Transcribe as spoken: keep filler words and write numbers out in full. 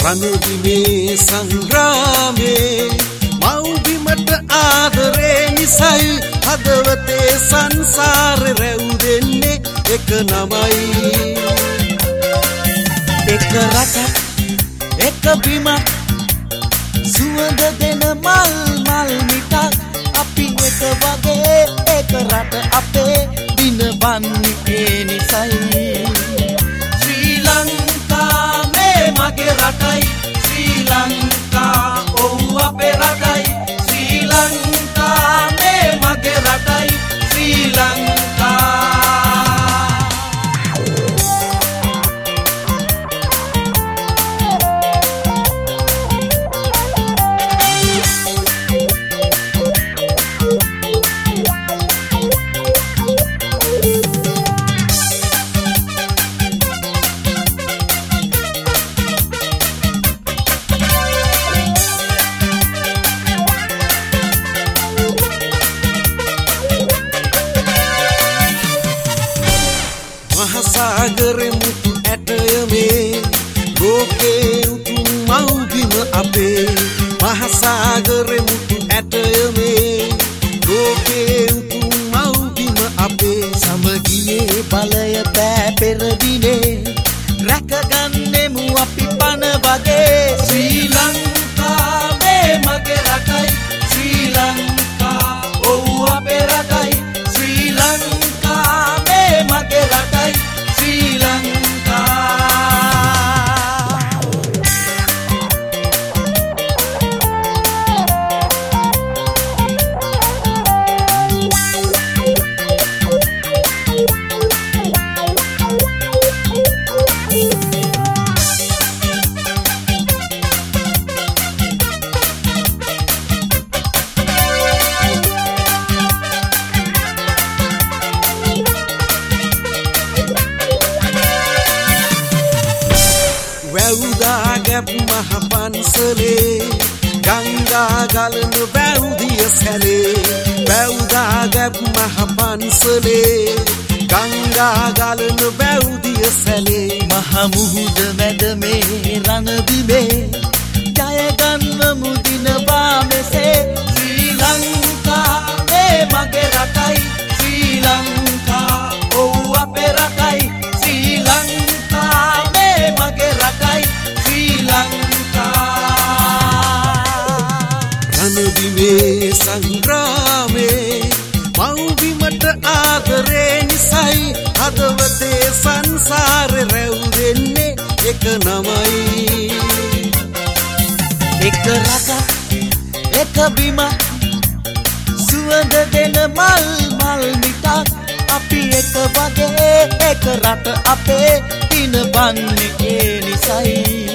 රණදිමේ සංග්‍රාමේ මව්බිමට ආදරේ නිසයි හදවතේ සංසාරේ රැවුදෙන්නේ එක නමයි එක රටක් එක බිමක් සුවඳ දෙන මල් මල් මිටක් අපි එක වගේ එක රට අපේ දිනවන්නේ ඒ නිසයි ශ්‍රී ලංකා මේ මගේ රටයි ශ්‍රී ලංකා ඔව් අපේ රටයි ශ්‍රී ලංකා මේ මගේ රටයි ශ්‍රී ලංකා महासागरे मुतु ऐटयमे लोके उतुम मौबिम अपे महासागरे मुतु ऐटयमे लोके उतुम मौबिम अपे समगिये බලය පෑ පෙරදිනේ රැකගන්නෙමු අපි පන වගේ ශ්‍රී ලංකාවේ මගේ රටයි ශ්‍රී ලංකා ඔව් අපේ රටයි ශ්‍රී ලංකාවේ මගේ රටයි ශ්‍රී ලංකා වැව්දා ගැප් මහ පන්සලේ ගංගා ගලන වැව්දිය සැලේ වැව්දා ගැප් මහ පන්සලේ ගංගා ගලන වැව්දිය සැලේ මහ මුහුද මැද මේ රණදිමේ ජය ගන්වමු දිනවා මෙසේ ශ්‍රී ලංකාවේ මගේ රටයි ශ්‍රී ලංකා ඔව් අපේ රටයි ශ්‍රී ලංකාවේ මගේ රටයි ශ්‍රී ලංකා රණදිමේ සංග්‍රාමේ මව්බිමට ආදරේ නිසයි හදවතේ සංසාරේ රැවුදෙන්නේ එක නමයි එක රටක් එක බිමක් සුවඳ දෙන මල් මල් මිටක් අපි එක වගේ එක රට අපේ දිනවන්නේ ඒ නිසයි